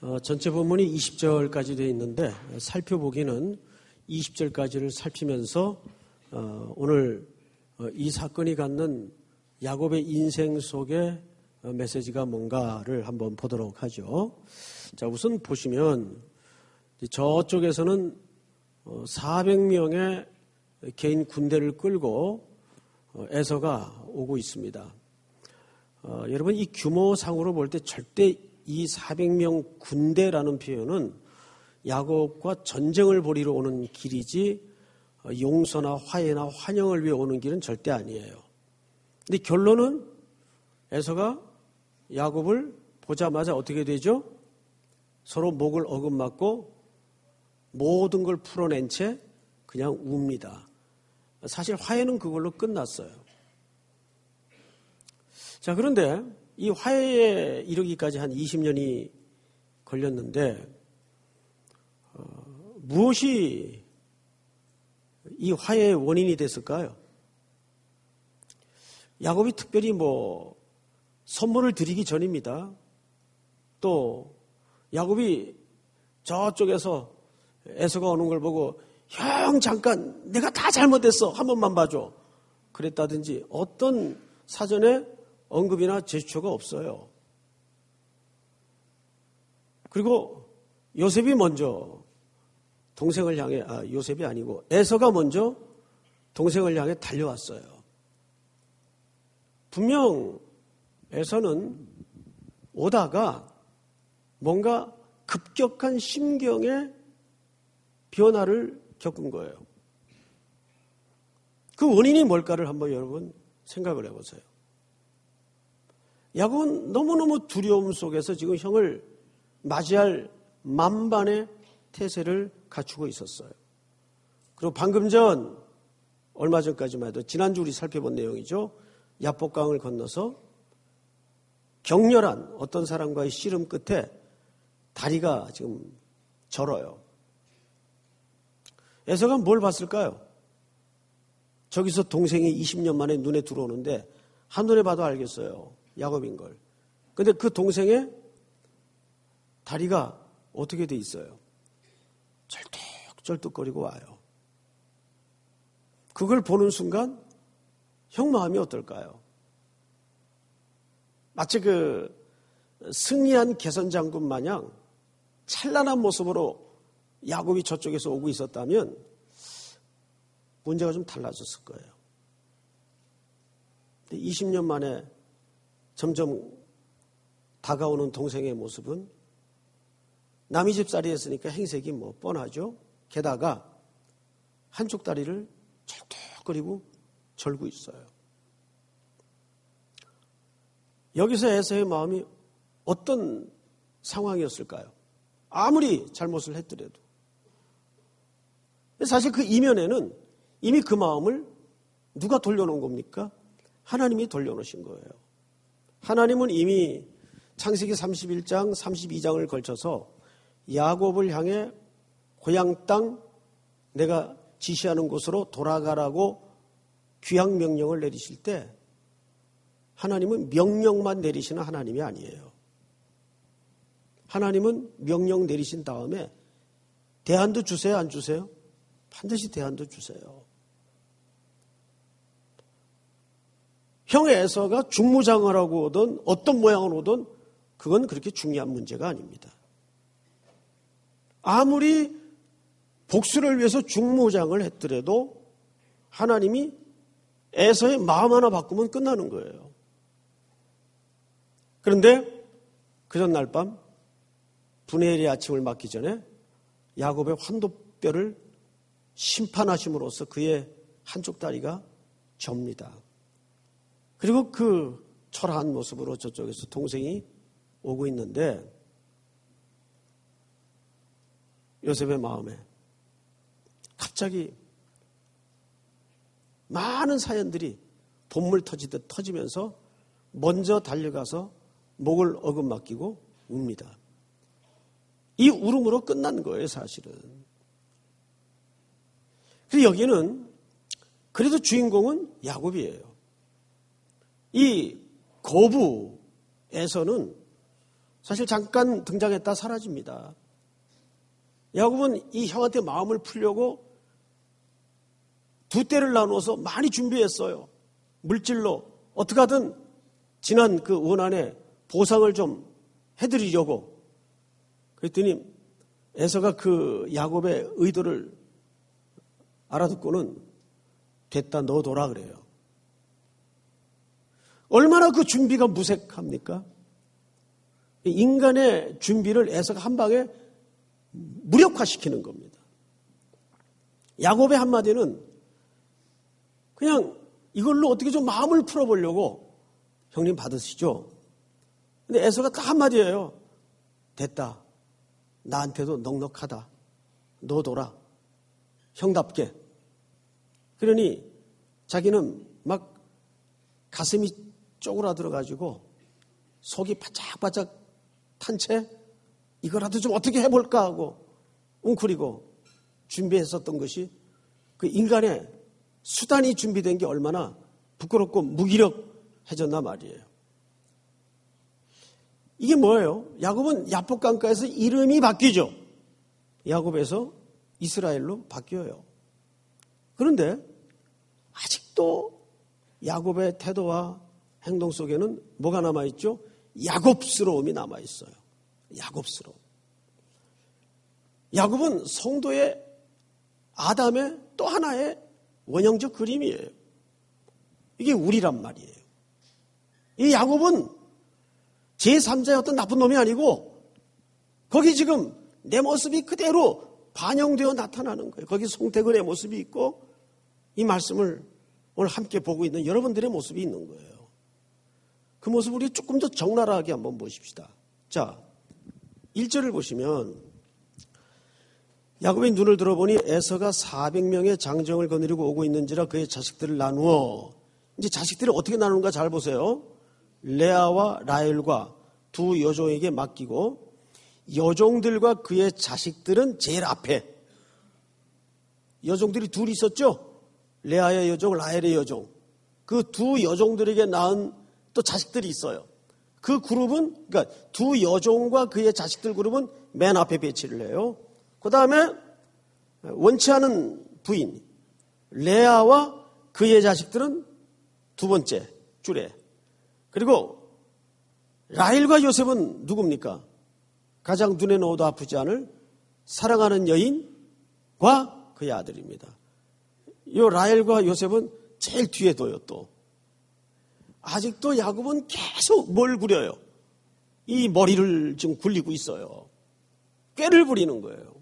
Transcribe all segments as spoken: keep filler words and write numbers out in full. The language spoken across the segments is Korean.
어, 전체 본문이 이십 절까지 되어 있는데 살펴보기는 이십 절까지를 살피면서 어, 오늘 어, 이 사건이 갖는 야곱의 인생 속의 어, 메시지가 뭔가를 한번 보도록 하죠. 자, 우선 보시면 저쪽에서는 어, 사백 명의 개인 군대를 끌고 어, 에서가 오고 있습니다. 어, 여러분 이 규모상으로 볼 때 절대 이 사백 명 군대라는 표현은 야곱과 전쟁을 벌이러 오는 길이지 용서나 화해나 환영을 위해 오는 길은 절대 아니에요. 근데 결론은 에서가 야곱을 보자마자 어떻게 되죠? 서로 목을 어긋맞고 모든 걸 풀어낸 채 그냥 웁니다. 사실 화해는 그걸로 끝났어요. 자, 그런데 이 화해에 이르기까지 한 이십 년이 걸렸는데 어, 무엇이 이 화해의 원인이 됐을까요? 야곱이 특별히 뭐 선물을 드리기 전입니다. 또 야곱이 저쪽에서 에서가 오는 걸 보고 형 잠깐 내가 다 잘못했어 한 번만 봐줘 그랬다든지 어떤 사전에 언급이나 제스처가 없어요. 그리고 요셉이 먼저 동생을 향해, 아, 요셉이 아니고 에서가 먼저 동생을 향해 달려왔어요. 분명 에서는 오다가 뭔가 급격한 심경의 변화를 겪은 거예요. 그 원인이 뭘까를 한번 여러분 생각을 해보세요. 야곱은 너무너무 두려움 속에서 지금 형을 맞이할 만반의 태세를 갖추고 있었어요. 그리고 방금 전, 얼마 전까지만 해도 지난주 우리 살펴본 내용이죠. 야복강을 건너서 격렬한 어떤 사람과의 씨름 끝에 다리가 지금 절어요. 에서가 뭘 봤을까요? 저기서 동생이 이십 년 만에 눈에 들어오는데 한눈에 봐도 알겠어요. 야곱인 걸. 근데 그 동생의 다리가 어떻게 돼 있어요? 절뚝절뚝거리고 와요. 그걸 보는 순간 형 마음이 어떨까요? 마치 그 승리한 개선장군 마냥 찬란한 모습으로 야곱이 저쪽에서 오고 있었다면 문제가 좀 달라졌을 거예요. 근데 이십 년 만에 점점 다가오는 동생의 모습은 남의 집살이 했으니까 행색이 뭐 뻔하죠. 게다가 한쪽 다리를 절뚝거리고 절고 있어요. 여기서 에서의 마음이 어떤 상황이었을까요? 아무리 잘못을 했더라도. 사실 그 이면에는 이미 그 마음을 누가 돌려놓은 겁니까? 하나님이 돌려놓으신 거예요. 하나님은 이미 창세기 삼십일 장, 삼십이 장을 걸쳐서 야곱을 향해 고향 땅 내가 지시하는 곳으로 돌아가라고 귀향 명령을 내리실 때 하나님은 명령만 내리시는 하나님이 아니에요. 하나님은 명령 내리신 다음에 대안도 주세요, 안 주세요? 반드시 대안도 주세요. 형의 에서가 중무장을 하고 오든 어떤 모양으로 오든 그건 그렇게 중요한 문제가 아닙니다. 아무리 복수를 위해서 중무장을 했더라도 하나님이 에서의 마음 하나 바꾸면 끝나는 거예요. 그런데 그 전날 밤 분해일의 아침을 맞기 전에 야곱의 환도뼈를 심판하심으로써 그의 한쪽 다리가 접니다. 그리고 그 초라한 모습으로 저쪽에서 동생이 오고 있는데 요셉의 마음에 갑자기 많은 사연들이 봇물 터지듯 터지면서 먼저 달려가서 목을 어긋맞기고 웁니다. 이 울음으로 끝난 거예요, 사실은. 그래서 여기는 그래도 주인공은 야곱이에요. 이 거부에서는 사실 잠깐 등장했다 사라집니다. 야곱은 이 형한테 마음을 풀려고 두 떼를 나누어서 많이 준비했어요. 물질로 어떻게 하든 지난 그 원한에 보상을 좀 해드리려고. 그랬더니 에서가 그 야곱의 의도를 알아듣고는 됐다 넣어둬라 그래요. 얼마나 그 준비가 무색합니까? 인간의 준비를 에서가 한 방에 무력화시키는 겁니다. 야곱의 한마디는 그냥 이걸로 어떻게 좀 마음을 풀어보려고 형님 받으시죠. 근데 에서가 딱 한마디예요. 됐다. 나한테도 넉넉하다. 넣어둬라. 형답게. 그러니 자기는 막 가슴이 쪼그라들어가지고 속이 바짝바짝 탄 채 이거라도 좀 어떻게 해볼까 하고 웅크리고 준비했었던 것이 그 인간의 수단이 준비된 게 얼마나 부끄럽고 무기력해졌나 말이에요. 이게 뭐예요? 야곱은 야복강가에서 이름이 바뀌죠. 야곱에서 이스라엘로 바뀌어요. 그런데 아직도 야곱의 태도와 행동 속에는 뭐가 남아있죠? 야곱스러움이 남아있어요. 야곱스러움. 야곱은 성도의 아담의 또 하나의 원형적 그림이에요. 이게 우리란 말이에요. 이 야곱은 제삼자의 어떤 나쁜 놈이 아니고 거기 지금 내 모습이 그대로 반영되어 나타나는 거예요. 거기 송태근의 모습이 있고 이 말씀을 오늘 함께 보고 있는 여러분들의 모습이 있는 거예요. 그 모습을 우리 조금 더 적나라하게 한번 보십시다. 자, 일 절을 보시면 야곱의 눈을 들어보니 에서가 사백 명의 장정을 거느리고 오고 있는지라 그의 자식들을 나누어. 이제 자식들을 어떻게 나누는가 잘 보세요. 레아와 라헬과 두 여종에게 맡기고 여종들과 그의 자식들은 제일 앞에. 여종들이 둘 있었죠. 레아의 여종, 라헬의 여종. 그 두 여종들에게 낳은 또 자식들이 있어요. 그 그룹은, 그러니까 두 여종과 그의 자식들 그룹은 맨 앞에 배치를 해요. 그 다음에 원치 않은 부인 레아와 그의 자식들은 두 번째 줄에. 그리고 라헬과 요셉은 누굽니까? 가장 눈에 넣어도 아프지 않을 사랑하는 여인과 그의 아들입니다. 이 라헬과 요셉은 제일 뒤에 둬요. 또 아직도 야곱은 계속 뭘 부려요? 이 머리를 지금 굴리고 있어요. 꾀를 부리는 거예요.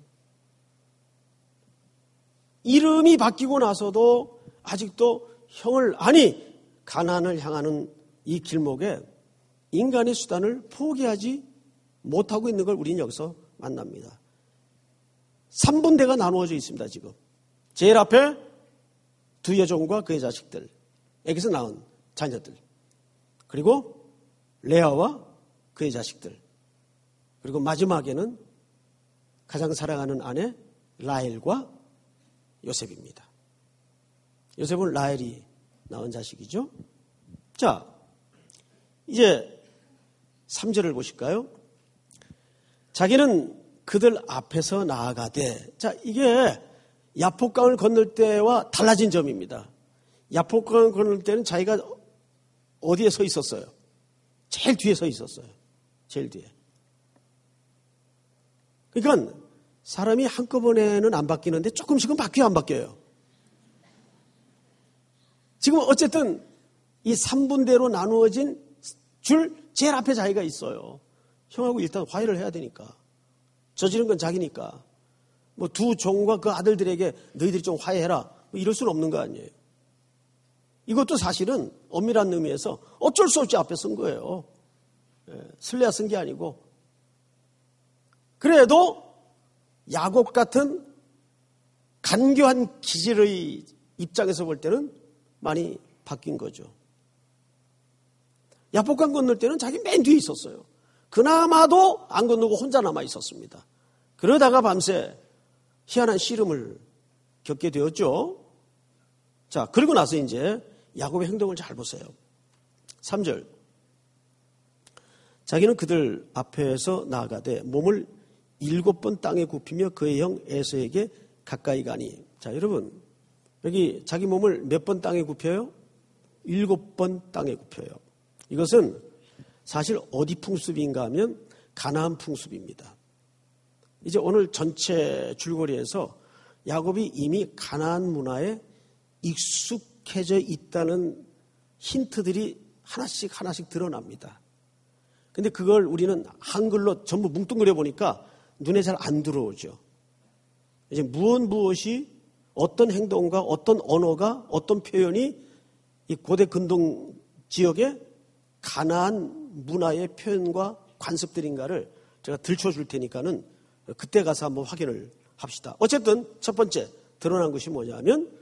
이름이 바뀌고 나서도 아직도 형을, 아니 가나안을 향하는 이 길목에 인간의 수단을 포기하지 못하고 있는 걸 우리는 여기서 만납니다. 삼 분대가 나누어져 있습니다. 지금 제일 앞에 두 여종과 그의 자식들에게서 낳은 자녀들, 그리고 레아와 그의 자식들, 그리고 마지막에는 가장 사랑하는 아내 라헬과 요셉입니다. 요셉은 라헬이 낳은 자식이죠. 자, 이제 삼 절을 보실까요? 자기는 그들 앞에서 나아가되. 자, 이게 야복강을 건널 때와 달라진 점입니다. 야복강을 건널 때는 자기가 어디에 서 있었어요? 제일 뒤에 서 있었어요. 제일 뒤에. 그러니까 사람이 한꺼번에는 안 바뀌는데 조금씩은 바뀌어 안 바뀌어요. 지금 어쨌든 이 삼 분대로 나누어진 줄 제일 앞에 자기가 있어요. 형하고 일단 화해를 해야 되니까. 저지른 건 자기니까. 뭐 두 종과 그 아들들에게 너희들이 좀 화해해라. 뭐 이럴 수는 없는 거 아니에요. 이것도 사실은 엄밀한 의미에서 어쩔 수 없이 앞에 쓴 거예요. 예, 슬레야 쓴 게 아니고. 그래도 야곱 같은 간교한 기질의 입장에서 볼 때는 많이 바뀐 거죠. 야복강 건널 때는 자기 맨 뒤에 있었어요. 그나마도 안 건너고 혼자 남아 있었습니다. 그러다가 밤새 희한한 씨름을 겪게 되었죠. 자, 그리고 나서 이제 야곱의 행동을 잘 보세요. 삼 절. 자기는 그들 앞에서 나아가되 몸을 일곱 번 땅에 굽히며 그의 형 에서에게 가까이 가니. 자, 여러분, 여기 자기 몸을 몇 번 땅에 굽혀요? 일곱 번 땅에 굽혀요. 이것은 사실 어디 풍습인가 하면 가나안 풍습입니다. 이제 오늘 전체 줄거리에서 야곱이 이미 가나안 문화에 익숙해져 있다는 힌트들이 하나씩 하나씩 드러납니다. 근데 그걸 우리는 한글로 전부 뭉뚱그려 보니까 눈에 잘 안 들어오죠. 이제 무엇 무엇이 어떤 행동과 어떤 언어가 어떤 표현이 이 고대 근동 지역의 가나안 문화의 표현과 관습들인가를 제가 들춰줄 테니까는 그때 가서 한번 확인을 합시다. 어쨌든 첫 번째 드러난 것이 뭐냐면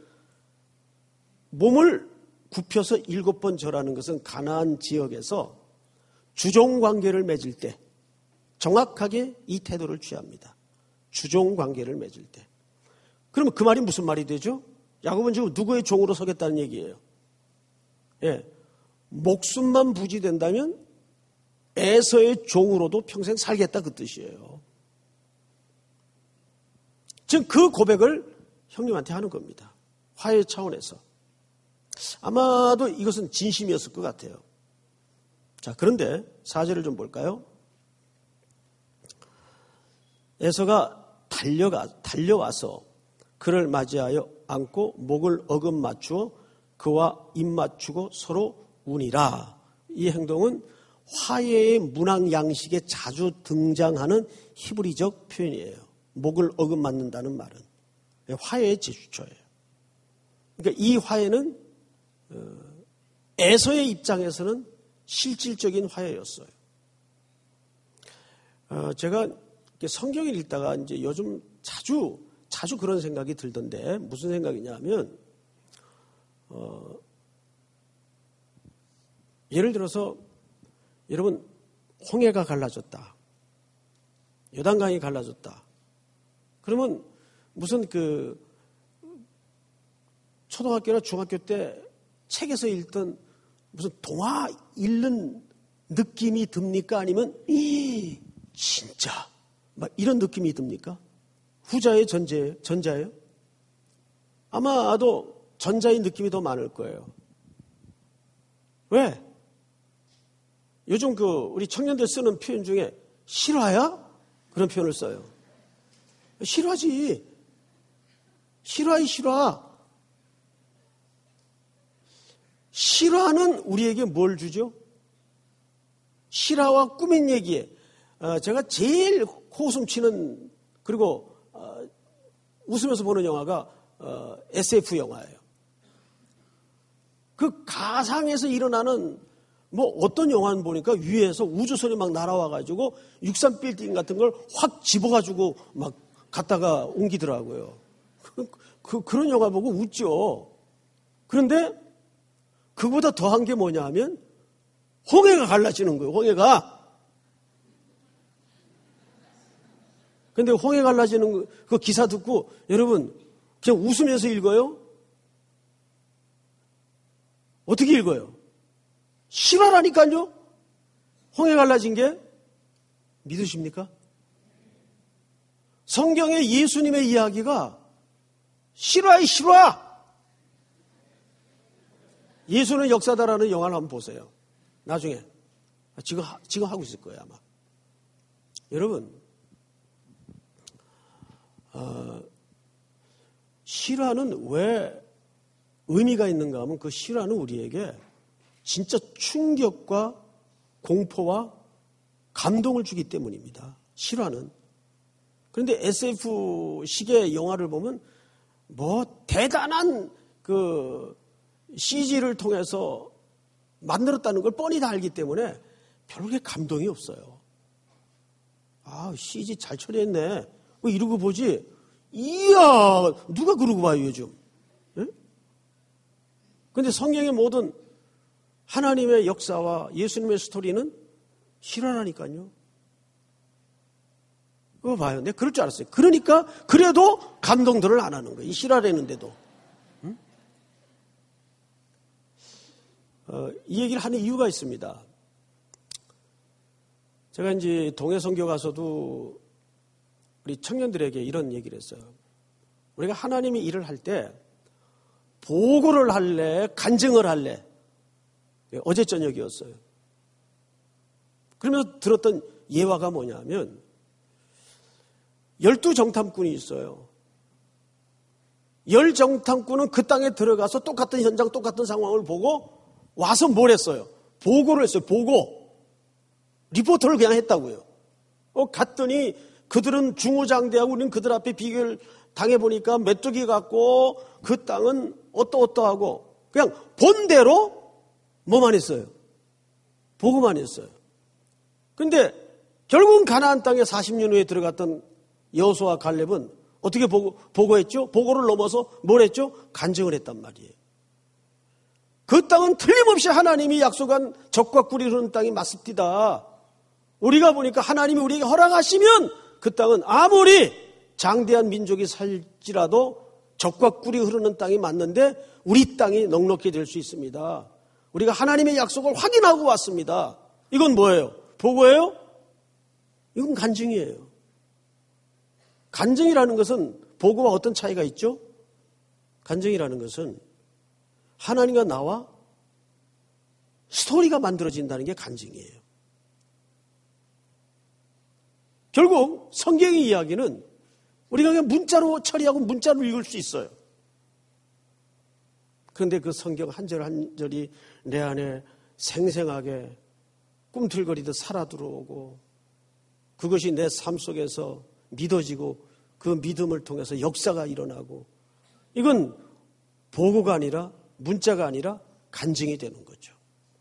몸을 굽혀서 일곱 번 절하는 것은 가나안 지역에서 주종관계를 맺을 때 정확하게 이 태도를 취합니다. 주종관계를 맺을 때. 그러면 그 말이 무슨 말이 되죠? 야곱은 지금 누구의 종으로 서겠다는 얘기예요. 예, 목숨만 부지된다면 에서의 종으로도 평생 살겠다 그 뜻이에요. 지금 그 고백을 형님한테 하는 겁니다. 화해 차원에서. 아마도 이것은 진심이었을 것 같아요. 자, 그런데 사 절을 좀 볼까요? 에서가 달려가, 달려와서 그를 맞이하여 안고 목을 어금 맞추어 그와 입 맞추고 서로 우니라. 이 행동은 화해의 문학 양식에 자주 등장하는 히브리적 표현이에요. 목을 어금 맞는다는 말은 화해의 제스처예요. 그러니까 이 화해는 에서의 입장에서는 실질적인 화해였어요. 제가 성경을 읽다가 이제 요즘 자주 자주 그런 생각이 들던데 무슨 생각이냐면 어, 예를 들어서 여러분 홍해가 갈라졌다. 요단강이 갈라졌다. 그러면 무슨 그 초등학교나 중학교 때 책에서 읽던 무슨 동화 읽는 느낌이 듭니까? 아니면 이 진짜 막 이런 느낌이 듭니까? 후자의 전제, 전자예요? 아마도 전자의 느낌이 더 많을 거예요. 왜? 요즘 그 우리 청년들 쓰는 표현 중에 실화야? 그런 표현을 써요. 실화지. 실화이 실화. 실화는 우리에게 뭘 주죠? 실화와 꾸민 얘기에 어, 제가 제일 호흡 치는 그리고 어, 웃으면서 보는 영화가 어, 에스에프 영화예요. 그 가상에서 일어나는 뭐 어떤 영화는 보니까 위에서 우주선이 막 날아와가지고 육삼 빌딩 같은 걸 확 집어가지고 막 갖다가 옮기더라고요. 그, 그, 그런 영화 보고 웃죠. 그런데 그보다 더한 게 뭐냐 하면 홍해가 갈라지는 거예요. 홍해가. 근데 홍해 갈라지는 그 기사 듣고 여러분 그냥 웃으면서 읽어요? 어떻게 읽어요? 실화라니까요? 홍해 갈라진 게 믿으십니까? 성경의 예수님의 이야기가 실화의 실화. 예수는 역사다라는 영화를 한번 보세요. 나중에. 지금, 지금 하고 있을 거예요, 아마. 여러분, 어, 실화는 왜 의미가 있는가 하면 그 실화는 우리에게 진짜 충격과 공포와 감동을 주기 때문입니다. 실화는. 그런데 에스에프식의 영화를 보면 뭐 대단한 그 씨지를 통해서 만들었다는 걸 뻔히 다 알기 때문에 별게 감동이 없어요. 아, 씨지 잘 처리했네. 뭐 이러고 보지. 이야, 누가 그러고 봐요, 요즘. 그런데 성경의 모든 하나님의 역사와 예수님의 스토리는 실화라니까요. 그거 봐요. 내가 그럴 줄 알았어요. 그러니까 그래도 감동들을 안 하는 거예요. 이 실화라는데도. 응? 어, 이 얘기를 하는 이유가 있습니다. 제가 이제 동해 선교 가서도 우리 청년들에게 이런 얘기를 했어요. 우리가 하나님이 일을 할 때 보고를 할래, 간증을 할래. 어제 저녁이었어요. 그러면서 들었던 예화가 뭐냐면 열두 정탐꾼이 있어요. 열 정탐꾼은 그 땅에 들어가서 똑같은 현장, 똑같은 상황을 보고 와서 뭘 했어요? 보고를 했어요. 보고. 리포터를 그냥 했다고요. 어, 갔더니 그들은 중후장대하고 우리는 그들 앞에 비교를 당해보니까 메뚜기 같고 그 땅은 어떠어떠하고 그냥 본대로 뭐만 했어요? 보고만 했어요. 그런데 결국은 가나안 땅에 사십 년 후에 들어갔던 여호수아와 갈렙은 어떻게 보고, 보고했죠? 보고를 넘어서 뭘 했죠? 간증을 했단 말이에요. 그 땅은 틀림없이 하나님이 약속한 적과 꿀이 흐르는 땅이 맞습니다. 우리가 보니까 하나님이 우리에게 허락하시면 그 땅은 아무리 장대한 민족이 살지라도 적과 꿀이 흐르는 땅이 맞는데 우리 땅이 넉넉히 될 수 있습니다. 우리가 하나님의 약속을 확인하고 왔습니다. 이건 뭐예요? 보고예요? 이건 간증이에요. 간증이라는 것은 보고와 어떤 차이가 있죠? 간증이라는 것은 하나님과 나와 스토리가 만들어진다는 게 간증이에요. 결국 성경의 이야기는 우리가 그냥 문자로 처리하고 문자로 읽을 수 있어요. 그런데 그 성경 한 절 한 절이 내 안에 생생하게 꿈틀거리듯 살아 들어오고 그것이 내 삶 속에서 믿어지고 그 믿음을 통해서 역사가 일어나고 이건 보고가 아니라 문자가 아니라 간증이 되는 거죠.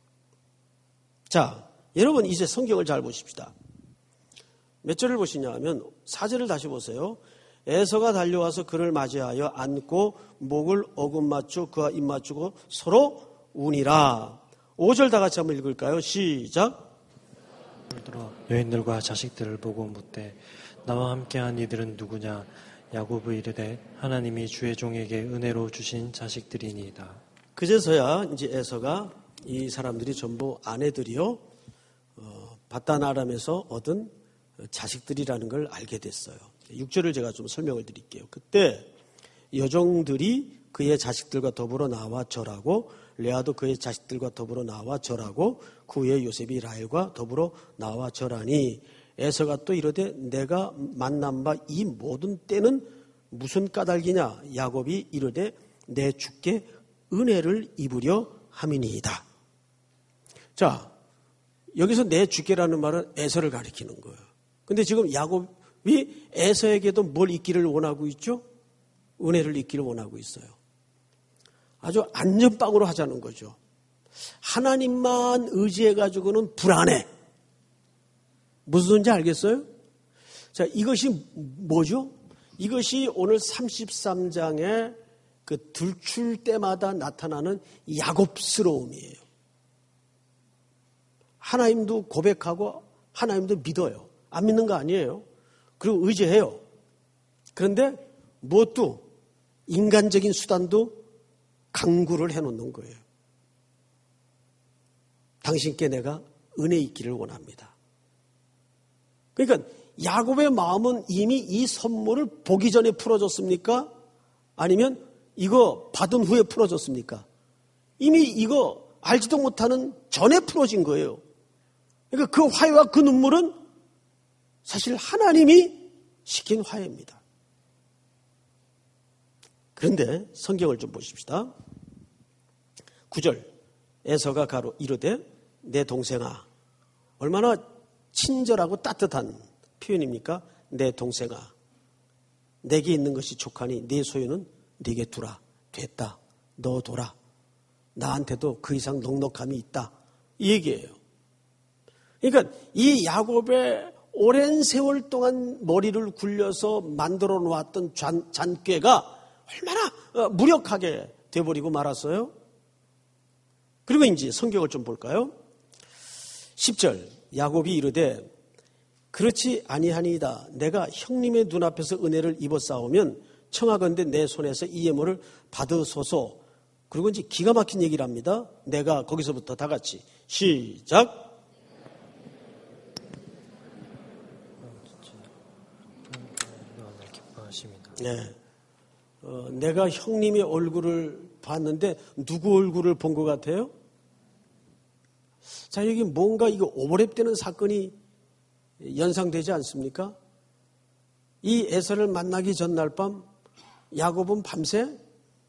자, 여러분 이제 성경을 잘 보십시다. 몇 절을 보시냐 하면 사 절을 다시 보세요. 에서가 달려와서 그를 맞이하여 안고 목을 어금맞추 그와 입맞추고 서로 우니라. 오 절 다 같이 한번 읽을까요? 시작. 들어 여인들과 자식들을 보고 묻되 나와 함께한 이들은 누구냐? 야고보 이르되 하나님이 주의 종에게 은혜로 주신 자식들이니이다. 그제서야 이제 에서가 이 사람들이 전부 아내들이요 어, 바단 아람에서 얻은 자식들이라는 걸 알게 됐어요. 육 절을 제가 좀 설명을 드릴게요. 그때 여종들이 그의 자식들과 더불어 나와 절하고 레아도 그의 자식들과 더불어 나와 절하고 그 후에 요셉이 라헬과 더불어 나와 절하니 에서가 또 이르되 내가 만난 바 이 모든 때는 무슨 까닭이냐? 야곱이 이르되 내 주께 은혜를 입으려 함이니이다. 자, 여기서 내 주께라는 말은 에서를 가리키는 거예요. 근데 지금 야곱이 에서에게도 뭘 잊기를 원하고 있죠? 은혜를 잊기를 원하고 있어요. 아주 안전빵으로 하자는 거죠. 하나님만 의지해가지고는 불안해. 무슨 소리인지 알겠어요? 자, 이것이 뭐죠? 이것이 오늘 삼십삼 장의 그 들출 때마다 나타나는 야곱스러움이에요. 하나님도 고백하고 하나님도 믿어요. 안 믿는 거 아니에요. 그리고 의지해요. 그런데 무엇도 인간적인 수단도 강구를 해놓는 거예요. 당신께 내가 은혜 있기를 원합니다. 그러니까 야곱의 마음은 이미 이 선물을 보기 전에 풀어졌습니까? 아니면 이거 받은 후에 풀어졌습니까? 이미 이거 알지도 못하는 전에 풀어진 거예요. 그러니까 그 화해와 그 눈물은 사실 하나님이 시킨 화해입니다. 그런데 성경을 좀 보십시다. 구 절 에서가 가로 이르되 내 동생아. 얼마나 친절하고 따뜻한 표현입니까? 내 동생아. 내게 있는 것이 족하니 네 소유는 네게 두라. 됐다. 너 둬라. 나한테도 그 이상 넉넉함이 있다. 이 얘기예요. 그러니까 이 야곱의 오랜 세월 동안 머리를 굴려서 만들어 놓았던 잔, 잔꾀가 얼마나 무력하게 돼버리고 말았어요. 그리고 이제 성경을 좀 볼까요? 십 절 야곱이 이르되 그렇지 아니하니이다. 내가 형님의 눈앞에서 은혜를 입어 싸우면 청하건대 내 손에서 이 예물을 받으소서. 그리고 이제 기가 막힌 얘기를 합니다. 내가 거기서부터 다 같이 시작. 것입니다. 네. 어, 내가 형님의 얼굴을 봤는데 누구 얼굴을 본 것 같아요? 자, 여기 뭔가 이거 오버랩되는 사건이 연상되지 않습니까? 이 에서를 만나기 전날 밤 야곱은 밤새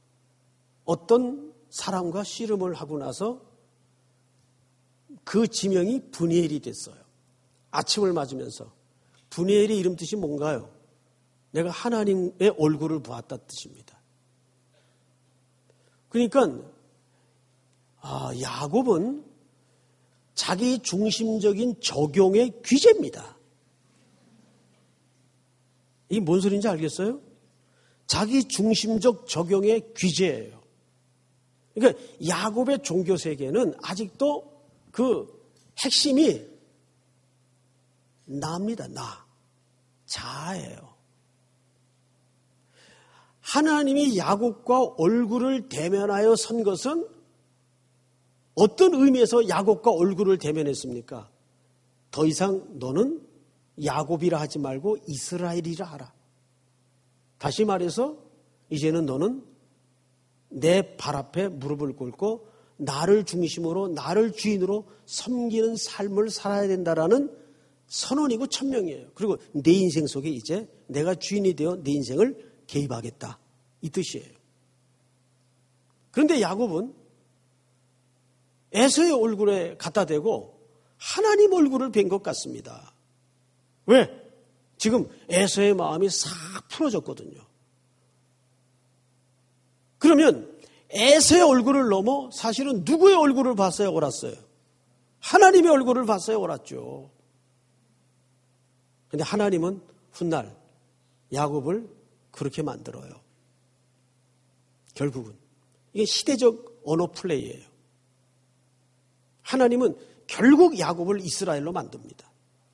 어떤 사람과 씨름을 하고 나서 그 지명이 브니엘이 됐어요. 아침을 맞으면서. 브니엘의 이름 뜻이 뭔가요? 내가 하나님의 얼굴을 보았다 뜻입니다. 그러니까 아, 야곱은 자기 중심적인 적용의 귀재입니다. 이게 뭔 소리인지 알겠어요? 자기 중심적 적용의 귀재예요. 그러니까 야곱의 종교 세계는 아직도 그 핵심이 나입니다. 나. 자아예요. 하나님이 야곱과 얼굴을 대면하여 선 것은 어떤 의미에서 야곱과 얼굴을 대면했습니까? 더 이상 너는 야곱이라 하지 말고 이스라엘이라 하라. 다시 말해서 이제는 너는 내 발 앞에 무릎을 꿇고 나를 중심으로 나를 주인으로 섬기는 삶을 살아야 된다라는 선언이고 천명이에요. 그리고 내 인생 속에 이제 내가 주인이 되어 내 인생을 개입하겠다. 이 뜻이에요. 그런데 야곱은 에서의 얼굴에 갖다 대고 하나님 얼굴을 뵌 것 같습니다. 왜? 지금 에서의 마음이 싹 풀어졌거든요. 그러면 에서의 얼굴을 넘어 사실은 누구의 얼굴을 봤어요? 옳았어요? 하나님의 얼굴을 봤어요? 옳았죠. 그런데 하나님은 훗날 야곱을 그렇게 만들어요. 결국은 이게 시대적 언어 플레이예요. 하나님은 결국 야곱을 이스라엘로 만듭니다.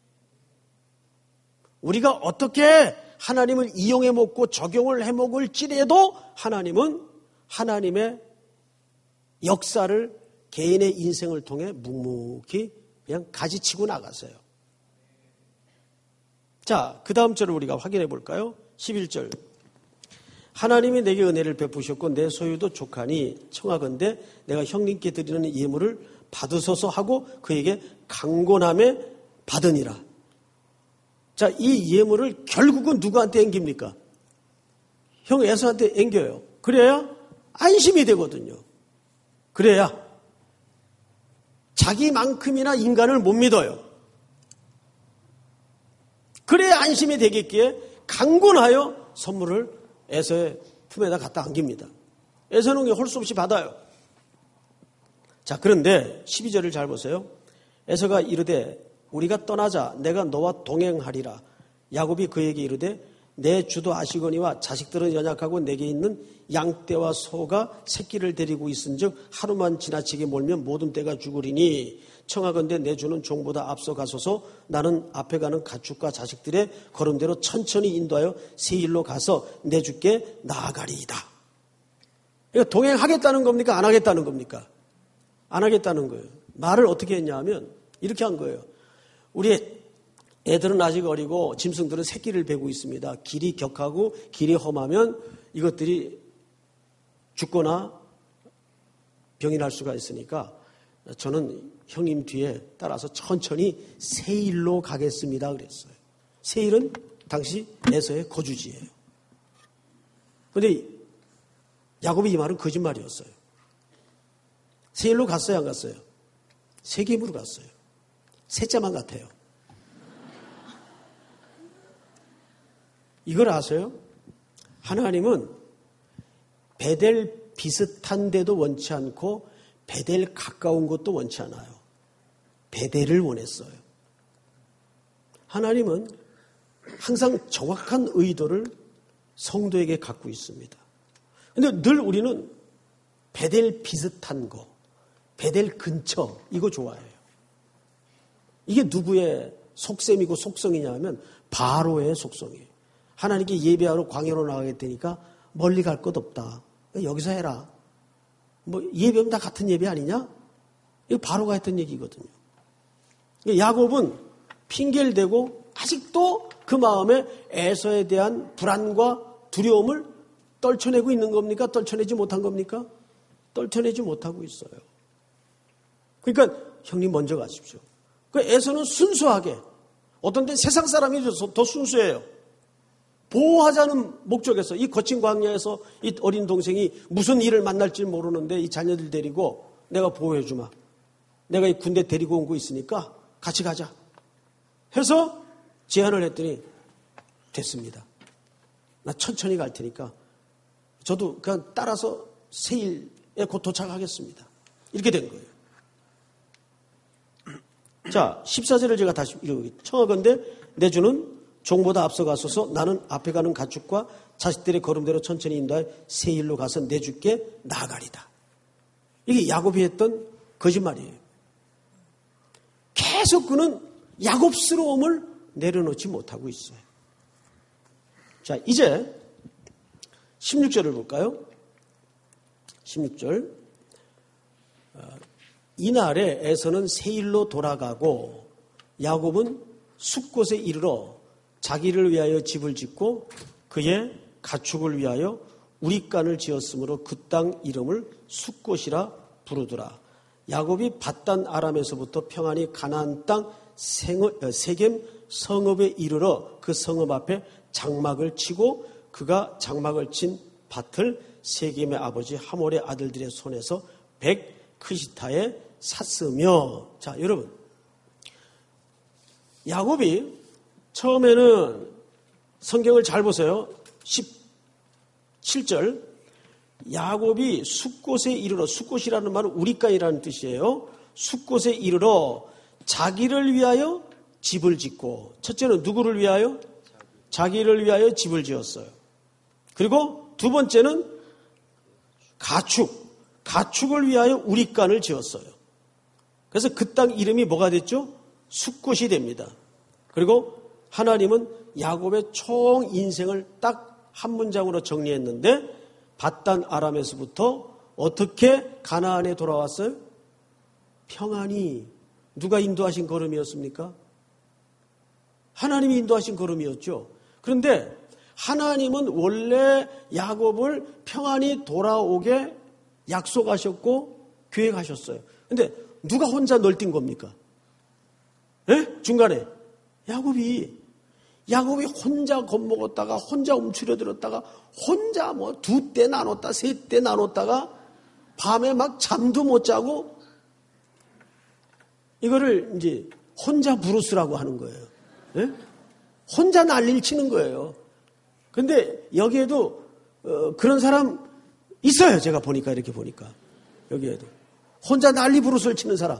우리가 어떻게 하나님을 이용해 먹고 적용을 해 먹을지라도 하나님은 하나님의 역사를 개인의 인생을 통해 묵묵히 그냥 가지치고 나가세요. 자, 그 다음 절을 우리가 확인해 볼까요? 십일 절. 하나님이 내게 은혜를 베푸셨고 내 소유도 족하니 청하건대 내가 형님께 드리는 예물을 받으소서 하고 그에게 강권함에 받으니라. 자, 이 예물을 결국은 누구한테 앵깁니까? 형 에서한테 앵겨요. 그래야 안심이 되거든요. 그래야 자기만큼이나 인간을 못 믿어요. 그래야 안심이 되겠기에 강권하여 선물을 에서의 품에다 갖다 안깁니다. 에서는 할 수 없이 받아요. 자, 그런데 십이 절을 잘 보세요. 에서가 이르되 우리가 떠나자 내가 너와 동행하리라. 야곱이 그에게 이르되 내 주도 아시거니와 자식들은 연약하고 내게 있는 양떼와 소가 새끼를 데리고 있은즉 하루만 지나치게 몰면 모든 떼가 죽으리니 청하건대 내 주는 종보다 앞서 가소서. 나는 앞에 가는 가축과 자식들의 걸음대로 천천히 인도하여 세일로 가서 내 주께 나아가리이다. 그러니까 동행하겠다는 겁니까? 안 하겠다는 겁니까? 안 하겠다는 거예요. 말을 어떻게 했냐 하면 이렇게 한 거예요. 우리 애들은 아직 어리고 짐승들은 새끼를 베고 있습니다. 길이 격하고 길이 험하면 이것들이 죽거나 병이 날 수가 있으니까 저는 형님 뒤에 따라서 천천히 세일로 가겠습니다. 그랬어요. 세일은 당시 에서의 거주지예요. 그런데 야곱이 이 말은 거짓말이었어요. 세일로 갔어요? 안 갔어요? 세겜으로 갔어요. 세자만 같아요. 이걸 아세요? 하나님은 베델 비슷한 데도 원치 않고 베델 가까운 것도 원치 않아요. 베델을 원했어요. 하나님은 항상 정확한 의도를 성도에게 갖고 있습니다. 그런데 늘 우리는 베델 비슷한 거, 베델 근처 이거 좋아해요. 이게 누구의 속셈이고 속성이냐 하면 바로의 속성이에요. 하나님께 예배하러 광야로 나가겠다니까 멀리 갈 것 없다. 여기서 해라. 뭐 예배하면 다 같은 예배 아니냐? 이거 바로가 했던 얘기거든요. 야곱은 핑계를 대고 아직도 그 마음에 에서에 대한 불안과 두려움을 떨쳐내고 있는 겁니까? 떨쳐내지 못한 겁니까? 떨쳐내지 못하고 있어요. 그러니까 형님 먼저 가십시오. 그 에서는 순수하게, 어떤 때 세상 사람이 더 순수해요. 보호하자는 목적에서, 이 거친 광야에서 이 어린 동생이 무슨 일을 만날지 모르는데 이 자녀들 데리고 내가 보호해주마. 내가 이 군대 데리고 온 거 있으니까 같이 가자 해서 제안을 했더니 됐습니다. 나 천천히 갈 테니까 저도 그냥 따라서 세일에 곧 도착하겠습니다. 이렇게 된 거예요. 자, 십사 절을 제가 다시 읽어보겠습니다. 청하건대 내 주는 종보다 앞서가소서 나는 앞에 가는 가축과 자식들의 걸음대로 천천히 인도하여 세일로 가서 내 주께 나아가리다. 이게 야곱이 했던 거짓말이에요. 계속 그는 야곱스러움을 내려놓지 못하고 있어요. 자, 이제 십육 절을 볼까요? 십육 절. 이날에 에서는 세일로 돌아가고 야곱은 숫곳에 이르러 자기를 위하여 집을 짓고 그의 가축을 위하여 우릿간을 지었으므로 그 땅 이름을 숫곳이라 부르더라. 야곱이 밧단 아람에서부터 평안히 가나안 땅 세겜 성읍에 이르러 그 성읍 앞에 장막을 치고 그가 장막을 친 밭을 세겜의 아버지 하몰의 아들들의 손에서 백 크시타에 샀으며. 자, 여러분, 야곱이 처음에는 성경을 잘 보세요. 십칠 절. 야곱이 숫곳에 이르러, 숫곳이라는 말은 우리간이라는 뜻이에요. 숫곳에 이르러 자기를 위하여 집을 짓고, 첫째는 누구를 위하여? 자기를 위하여 집을 지었어요. 그리고 두 번째는 가축, 가축을 위하여 우릿간을 지었어요. 그래서 그 땅 이름이 뭐가 됐죠? 숫곳이 됩니다. 그리고 하나님은 야곱의 총 인생을 딱 한 문장으로 정리했는데 밧단 아람에서부터 어떻게 가나안에 돌아왔어요? 평안히. 누가 인도하신 걸음이었습니까? 하나님이 인도하신 걸음이었죠. 그런데 하나님은 원래 야곱을 평안히 돌아오게 약속하셨고 계획하셨어요. 그런데 누가 혼자 널뛴 겁니까? 예? 중간에 야곱이 야곱이 혼자 겁먹었다가 혼자 움츠려들었다가 혼자 뭐 두 때 나눴다 세 때 나눴다가 밤에 막 잠도 못 자고 이거를 이제 혼자 브루스라고 하는 거예요. 예? 혼자 난리를 치는 거예요. 근데 여기에도 어, 그런 사람 있어요. 제가 보니까 이렇게 보니까 여기에도 혼자 난리 브루스를 치는 사람.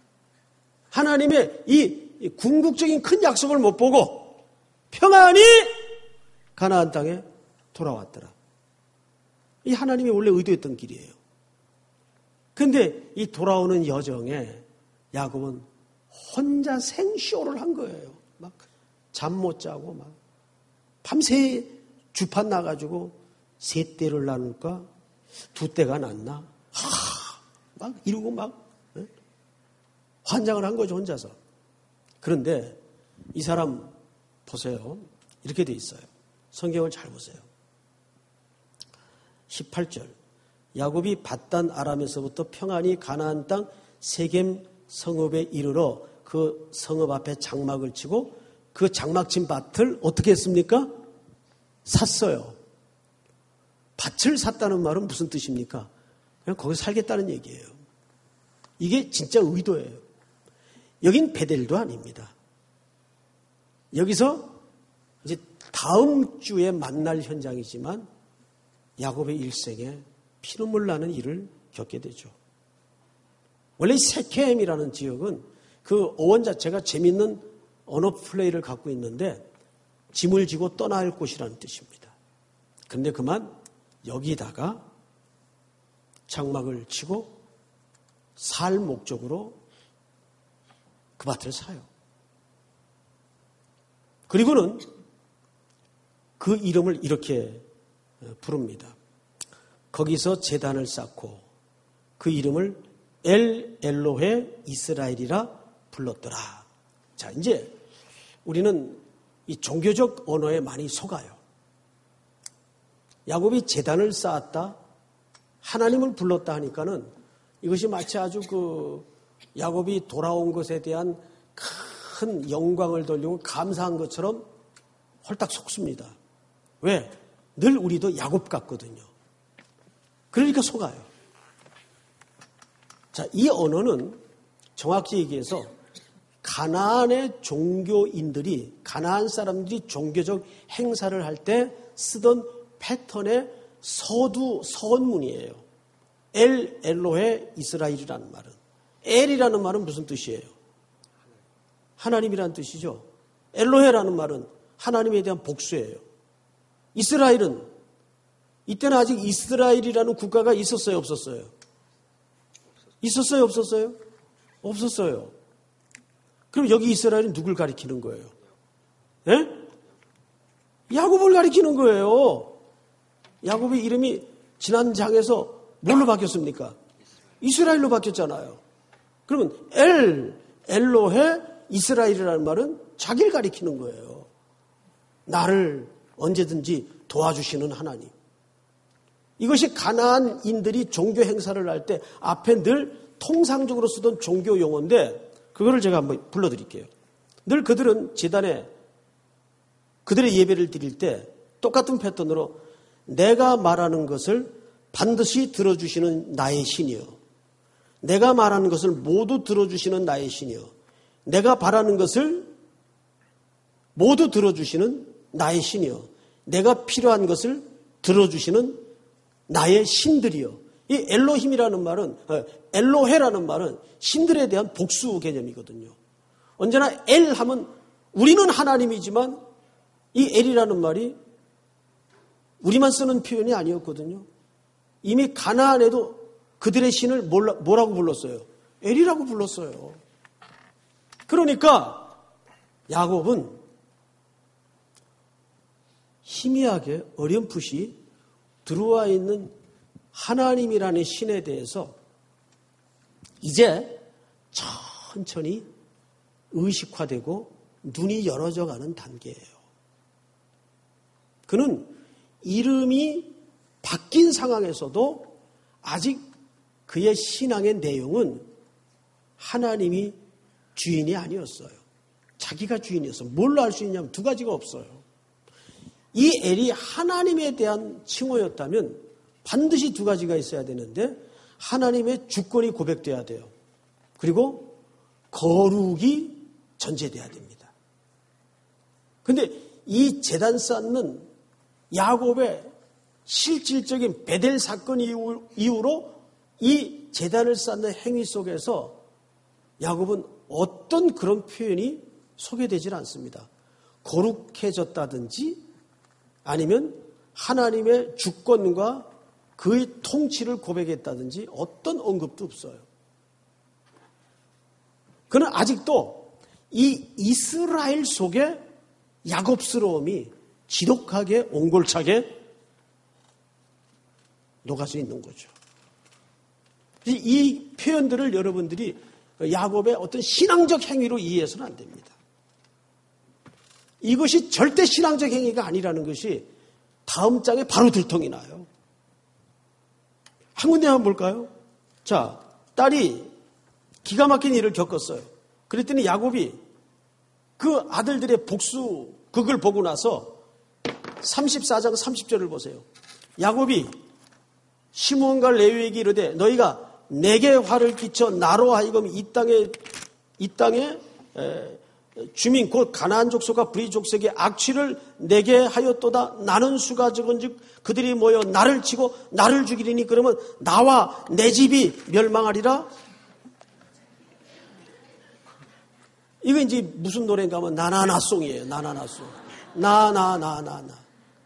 하나님의 이 궁극적인 큰 약속을 못 보고 평안히 가나안 땅에 돌아왔더라. 이 하나님이 원래 의도했던 길이에요. 그런데 이 돌아오는 여정에 야곱은 혼자 생쇼를 한 거예요. 막 잠 못 자고 막 밤새 주판 나가지고 세 떼를 나눌까 두 떼가 낫나 하, 막 이러고 막 네? 환장을 한 거죠 혼자서. 그런데 이 사람 보세요. 이렇게 돼 있어요. 성경을 잘 보세요. 십팔 절. 야곱이 밧단 아람에서부터 평안히 가나안 땅 세겜 성읍에 이르러 그 성읍 앞에 장막을 치고 그 장막 친 밭을 어떻게 했습니까? 샀어요. 밭을 샀다는 말은 무슨 뜻입니까? 그냥 거기 살겠다는 얘기예요. 이게 진짜 의도예요. 여긴 베델도 아닙니다. 여기서 이제 다음 주에 만날 현장이지만 야곱의 일생에 피눈물 나는 일을 겪게 되죠. 원래 세켐이라는 지역은 그 어원 자체가 재밌는 언어 플레이를 갖고 있는데 짐을 지고 떠나야 할 곳이라는 뜻입니다. 그런데 그만 여기다가 장막을 치고 살 목적으로 그 밭을 사요. 그리고는 그 이름을 이렇게 부릅니다. 거기서 제단을 쌓고 그 이름을 엘 엘로헤 이스라엘이라 불렀더라. 자, 이제 우리는 이 종교적 언어에 많이 속아요. 야곱이 제단을 쌓았다, 하나님을 불렀다 하니까는 이것이 마치 아주 그 야곱이 돌아온 것에 대한 큰 영광을 돌리고 감사한 것처럼 홀딱 속습니다. 왜? 늘 우리도 야곱 같거든요. 그러니까 속아요. 자, 이 언어는 정확히 얘기해서 가나안의 종교인들이, 가나안 사람들이 종교적 행사를 할 때 쓰던 패턴의 서두, 서원문이에요. 엘, 엘로헤, 이스라엘이라는 말은. 엘이라는 말은 무슨 뜻이에요? 하나님이라는 뜻이죠. 엘로헤라는 말은 하나님에 대한 복수예요. 이스라엘은, 이때는 아직 이스라엘이라는 국가가 있었어요, 없었어요? 있었어요, 없었어요? 없었어요. 그럼 여기 이스라엘은 누굴 가리키는 거예요? 예? 야곱을 가리키는 거예요. 야곱의 이름이 지난 장에서 뭘로 바뀌었습니까? 이스라엘로 바뀌었잖아요. 그러면 엘, 엘로헤, 이스라엘이라는 말은 자기를 가리키는 거예요. 나를 언제든지 도와주시는 하나님. 이것이 가나안인들이 종교 행사를 할 때 앞에 늘 통상적으로 쓰던 종교 용어인데 그거를 제가 한번 불러드릴게요. 늘 그들은 제단에 그들의 예배를 드릴 때 똑같은 패턴으로 내가 말하는 것을 반드시 들어주시는 나의 신이여, 내가 말하는 것을 모두 들어주시는 나의 신이여, 내가 바라는 것을 모두 들어주시는 나의 신이여, 내가 필요한 것을 들어주시는 나의 신들이여. 이 엘로힘이라는 말은, 엘로헤라는 말은 신들에 대한 복수 개념이거든요. 언제나 엘 하면 우리는 하나님이지만 이 엘이라는 말이 우리만 쓰는 표현이 아니었거든요. 이미 가나안에도 그들의 신을 뭐라고 불렀어요? 엘이라고 불렀어요. 그러니까 야곱은 희미하게 어렴풋이 들어와 있는 하나님이라는 신에 대해서 이제 천천히 의식화되고 눈이 열어져 가는 단계예요. 그는 이름이 바뀐 상황에서도 아직 그의 신앙의 내용은 하나님이 주인이 아니었어요. 자기가 주인이었어요. 뭘로 알 수 있냐면 두 가지가 없어요. 이 엘이 하나님에 대한 칭호였다면 반드시 두 가지가 있어야 되는데 하나님의 주권이 고백돼야 돼요. 그리고 거룩이 전제돼야 됩니다. 그런데 이 제단 쌓는 야곱의 실질적인 베델 사건 이후, 이후로 이 제단을 쌓는 행위 속에서 야곱은 어떤 그런 표현이 소개되질 않습니다. 거룩해졌다든지 아니면 하나님의 주권과 그의 통치를 고백했다든지 어떤 언급도 없어요. 그는 아직도 이 이스라엘 속에 야곱스러움이 지독하게 옹골차게 녹아서 있는 거죠. 이 표현들을 여러분들이 야곱의 어떤 신앙적 행위로 이해해서는 안 됩니다. 이것이 절대 신앙적 행위가 아니라는 것이 다음 장에 바로 들통이 나요. 한 군데 한번 볼까요? 자, 딸이 기가 막힌 일을 겪었어요. 그랬더니 야곱이 그 아들들의 복수 그걸 보고 나서 삼십사 장 삼십 절을 보세요. 야곱이 시므온과 레위에게 이르되 너희가 내게 화를 끼쳐 나로 하여금 이 땅에 이 땅에 에, 주민 곧 가나안 족속과 브리 족속의 악취를 내게 하였도다. 나는 수가 적은즉 그들이 모여 나를 치고 나를 죽이리니 그러면 나와 내 집이 멸망하리라. 이거 이제 무슨 노래인가 하면 나나나송이에요. 나나나송. 나나나나나.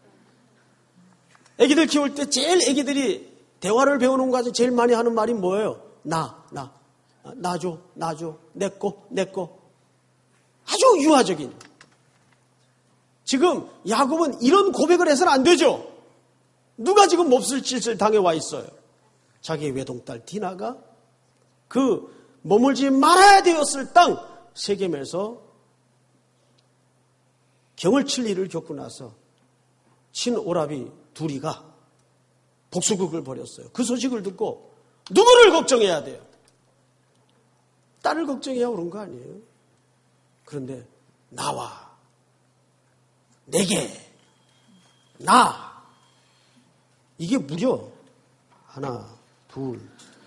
애기들 키울 때 제일 애기들이 대화를 배우는 거 가지고 제일 많이 하는 말이 뭐예요? 나, 나. 나줘, 나줘. 내꺼, 내꺼. 아주 유아적인. 지금 야곱은 이런 고백을 해서는 안 되죠. 누가 지금 몹쓸 짓을 당해와 있어요. 자기 외동딸 디나가 그 머물지 말아야 되었을 땅 세겜에서 경을 칠 일을 겪고 나서 친오라비 둘이가 복수극을 벌였어요. 그 소식을 듣고 누구를 걱정해야 돼요? 딸을 걱정해야 옳은 거 아니에요? 그런데 나와, 내게, 나, 이게 무려 하나, 둘,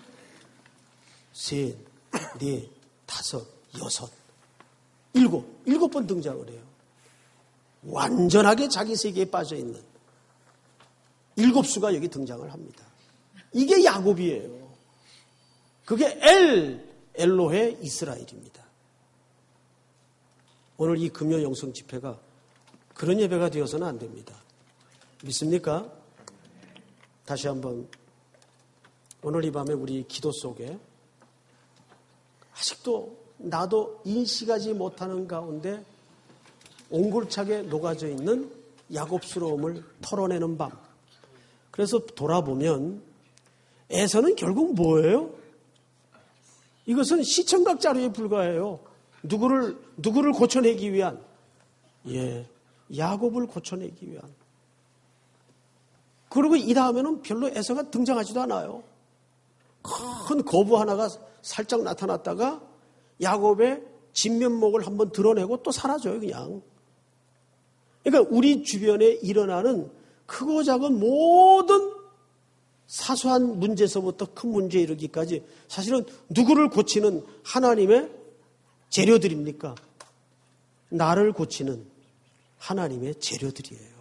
셋, 넷, 다섯, 여섯, 일곱, 일곱 번 등장을 해요. 완전하게 자기 세계에 빠져있는 일곱 수가 여기 등장을 합니다. 이게 야곱이에요. 그게 엘, 엘로헤 이스라엘입니다. 오늘 이 금요 영성 집회가 그런 예배가 되어서는 안 됩니다. 믿습니까? 다시 한번 오늘 이 밤에 우리 기도 속에 아직도 나도 인식하지 못하는 가운데 옹골차게 녹아져 있는 야곱스러움을 털어내는 밤. 그래서 돌아보면 에서는 결국 뭐예요? 이것은 시청각 자료에 불과해요. 누구를 누구를 고쳐내기 위한, 예, 야곱을 고쳐내기 위한. 그리고 이 다음에는 별로 에서가 등장하지도 않아요. 큰 거부 하나가 살짝 나타났다가 야곱의 진면목을 한번 드러내고 또 사라져요, 그냥. 그러니까 우리 주변에 일어나는 크고 작은 모든 사소한 문제에서부터 큰 문제에 이르기까지 사실은 누구를 고치는 하나님의 재료들입니까? 나를 고치는 하나님의 재료들이에요.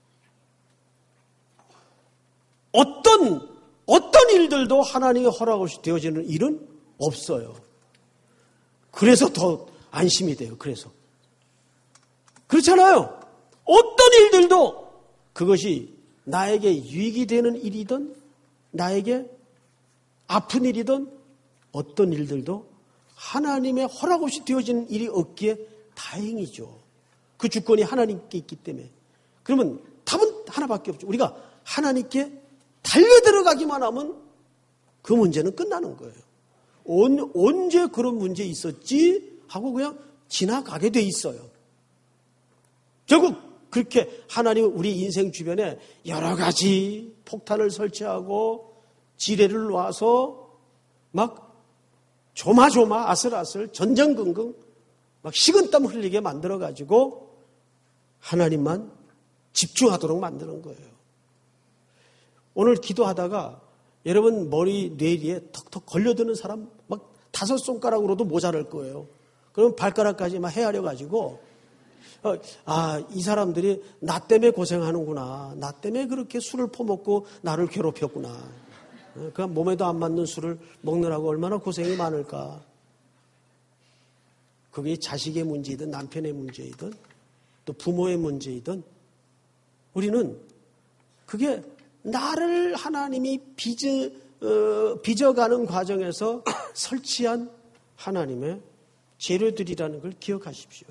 어떤 어떤 일들도 하나님의 허락 없이 되어지는 일은 없어요. 그래서 더 안심이 돼요. 그래서 그렇잖아요. 어떤 일들도 그것이 나에게 유익이 되는 일이든 나에게 아픈 일이든 어떤 일들도 하나님의 허락 없이 되어지는 일이 없기에 다행이죠. 그 주권이 하나님께 있기 때문에. 그러면 답은 하나밖에 없죠. 우리가 하나님께 달려들어가기만 하면 그 문제는 끝나는 거예요. 언, 언제 그런 문제 있었지? 하고 그냥 지나가게 돼 있어요. 결국 그렇게 하나님은 우리 인생 주변에 여러 가지 폭탄을 설치하고 지뢰를 놔서 막 조마조마 아슬아슬 전전긍긍 막 식은땀 흘리게 만들어가지고 하나님만 집중하도록 만드는 거예요. 오늘 기도하다가 여러분 머리 뇌리에 턱턱 걸려드는 사람 막 다섯 손가락으로도 모자랄 거예요. 그럼 발가락까지 막 헤아려가지고 어, 아, 이 사람들이 나 때문에 고생하는구나. 나 때문에 그렇게 술을 퍼먹고 나를 괴롭혔구나. 그 몸에도 안 맞는 술을 먹느라고 얼마나 고생이 많을까. 그게 자식의 문제이든 남편의 문제이든 또 부모의 문제이든 우리는 그게 나를 하나님이 빚어, 어, 빚어가는 과정에서 설치한 하나님의 재료들이라는 걸 기억하십시오.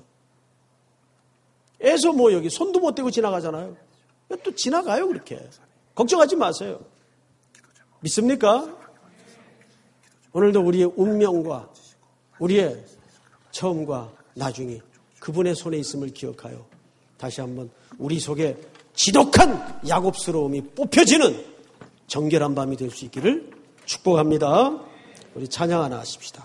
에서 뭐 여기 손도 못 대고 지나가잖아요. 또 지나가요, 그렇게. 걱정하지 마세요. 믿습니까? 오늘도 우리의 운명과 우리의 처음과 나중이 그분의 손에 있음을 기억하여 다시 한번 우리 속에 지독한 야곱스러움이 뽑혀지는 정결한 밤이 될 수 있기를 축복합니다. 우리 찬양 하나 하십시다.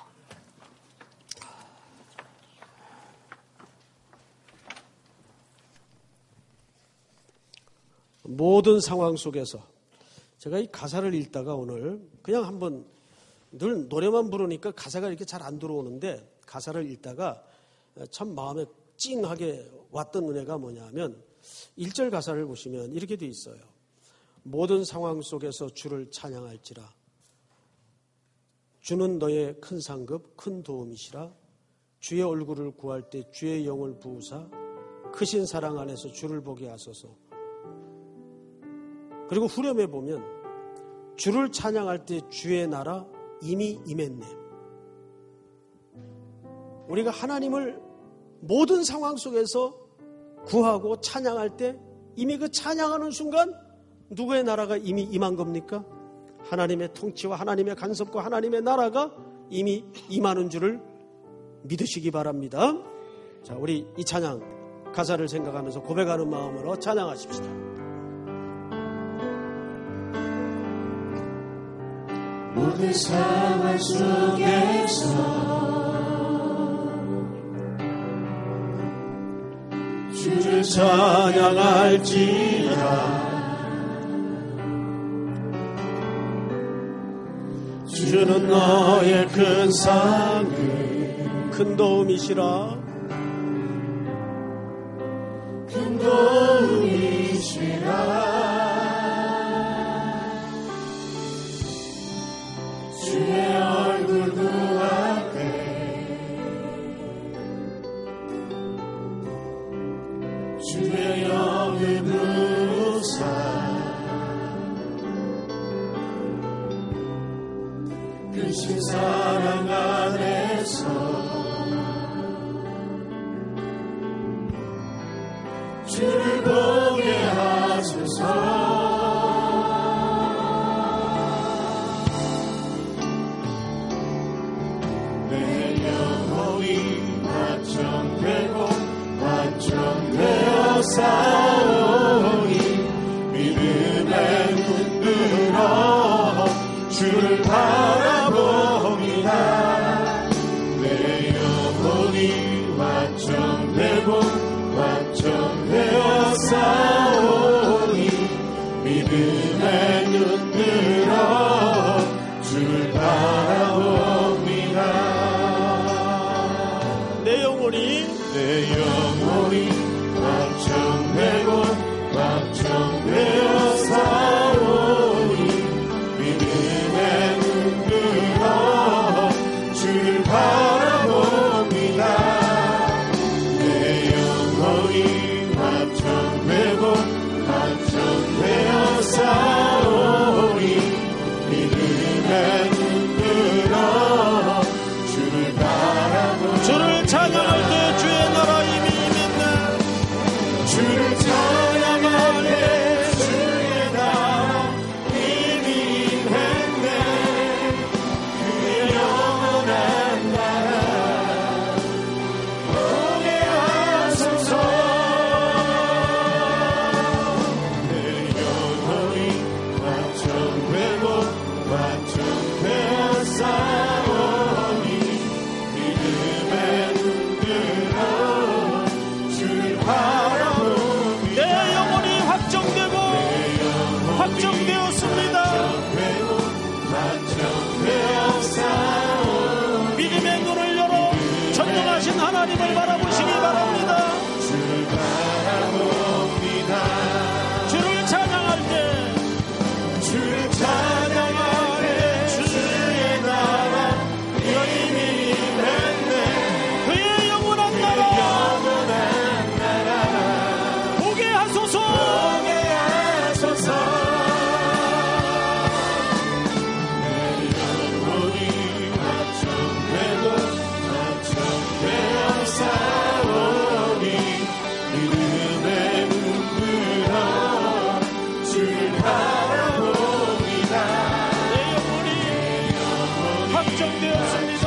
모든 상황 속에서 제가 이 가사를 읽다가 오늘 그냥 한번 늘 노래만 부르니까 가사가 이렇게 잘 안 들어오는데 가사를 읽다가 참 마음에 찡하게 왔던 은혜가 뭐냐면 일 절 가사를 보시면 이렇게 돼 있어요. 모든 상황 속에서 주를 찬양할지라 주는 너의 큰 상급 큰 도움이시라 주의 얼굴을 구할 때 주의 영을 부으사 크신 사랑 안에서 주를 보게 하소서. 그리고 후렴에 보면 주를 찬양할 때 주의 나라 이미 임했네. 우리가 하나님을 모든 상황 속에서 구하고 찬양할 때 이미 그 찬양하는 순간 누구의 나라가 이미 임한 겁니까? 하나님의 통치와 하나님의 간섭과 하나님의 나라가 이미 임하는 줄을 믿으시기 바랍니다. 자, 우리 이 찬양 가사를 생각하면서 고백하는 마음으로 찬양하십시다. 모든 상황 속에서 주를 찬양할지라. 주는 너의 큰 상을 큰 도움이시라. 큰 도움이시라. 주의 얼굴 구하네. 주의 영을 부사 크신 사랑 안에서 주를 보게 하소서. 내 영혼이 완전되고 완전되어 싸우니 믿음에 눈들어 주를 바라봅니다. 내 영혼이 완전되고 완전되어 싸우니 믿음에 눈들어 주를 바라봅니다. 내 영혼이 내 영혼이 완전되고 완전되어 싸우니 믿음에 눈들어 주를 바라봅니다. 내 영혼이 완전되고 완전되어 싸우니 믿음에 눈들어 주를 바라봅니다. 주를 찬양할 때 주의 나라 이미 임했네. 주를 찬양할 때 주의 나라 이미 임했네. 그의 영원한 나라 오게 하소서. 내 영혼이 완전되고 완전되어 싸우니 믿음에 눈들어 주를 바라봅니다. 내 영혼이 확정되고 확정되었습니다. 완전되어 싸우니 믿음의 눈을 열어 전능하신 하나님을 바라보시기 바랍니다. 주를 바라봅니다. 주를 찬양할 때 주를 찬양할 때 주의 나라 이미 임했네. 그의 영원한 나라 영원한 나라 보게 하소서. 오게 하소서. 내 영혼이 완전되고 완전되어 싸우니 믿음에 눈들어 주를 바라봅니다. 내 영혼이 확정되었습니다.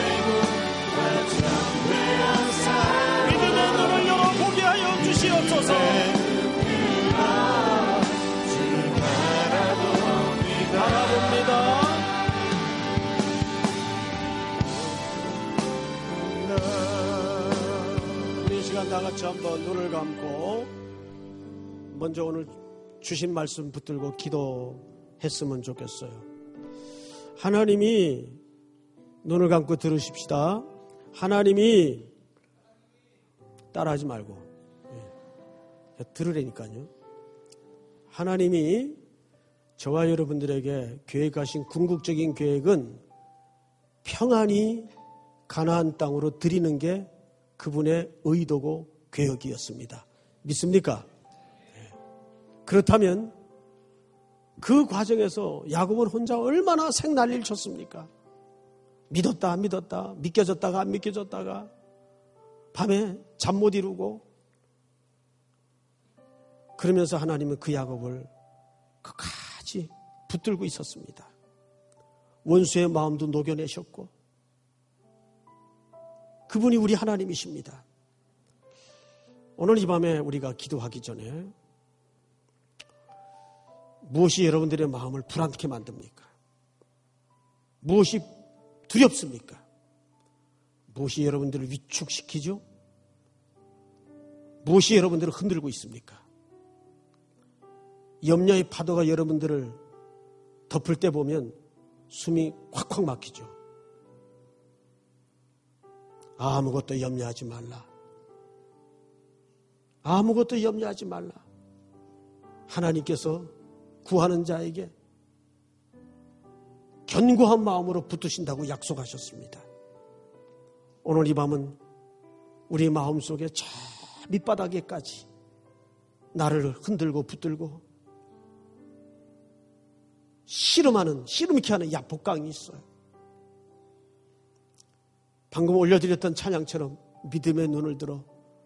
완전되어 싸우니 믿음의 눈을 열어 보게 하여 주시옵소서. 바라봅니다. 우리 이 시간 다 같이 한번 눈을 감고 먼저 오늘 주신 말씀 붙들고 기도했으면 좋겠어요. 하나님이 눈을 감고 들으십시다. 하나님이 따라하지 말고 예, 들으라니까요. 하나님이 저와 여러분들에게 계획하신 궁극적인 계획은 평안히 가나안 땅으로 드리는 게 그분의 의도고 계획이었습니다. 믿습니까? 네. 그렇다면 그 과정에서 야곱은 혼자 얼마나 생난리를 쳤습니까? 믿었다 안 믿었다, 믿겨졌다가 안 믿겨졌다가 밤에 잠 못 이루고 그러면서 하나님은 그 야곱을 끝까지 붙들고 있었습니다. 원수의 마음도 녹여내셨고 그분이 우리 하나님이십니다. 오늘 이 밤에 우리가 기도하기 전에 무엇이 여러분들의 마음을 불안케 만듭니까? 무엇이 두렵습니까? 무엇이 여러분들을 위축시키죠? 무엇이 여러분들을 흔들고 있습니까? 염려의 파도가 여러분들을 덮을 때 보면 숨이 콱콱 막히죠. 아무것도 염려하지 말라. 아무것도 염려하지 말라. 하나님께서 구하는 자에게 견고한 마음으로 붙으신다고 약속하셨습니다. 오늘 이 밤은 우리 마음속에 저 밑바닥에까지 나를 흔들고 붙들고 씨름하는, 씨름케 하는 야복강이 있어요. 방금 올려드렸던 찬양처럼 믿음의 눈을 들어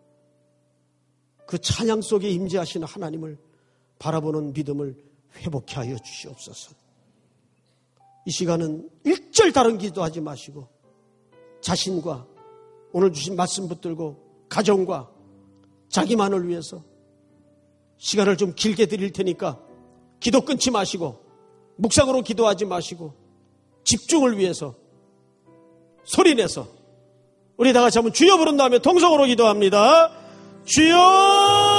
그 찬양 속에 임재하시는 하나님을 바라보는 믿음을 회복케 하여 주시옵소서. 이 시간은 일절 다른 기도하지 마시고 자신과 오늘 주신 말씀 붙들고 가정과 자기만을 위해서 시간을 좀 길게 드릴 테니까 기도 끊지 마시고 묵상으로 기도하지 마시고 집중을 위해서 소리내서 우리 다 같이 한번 주여 부른 다음에 통성으로 기도합니다. 주여!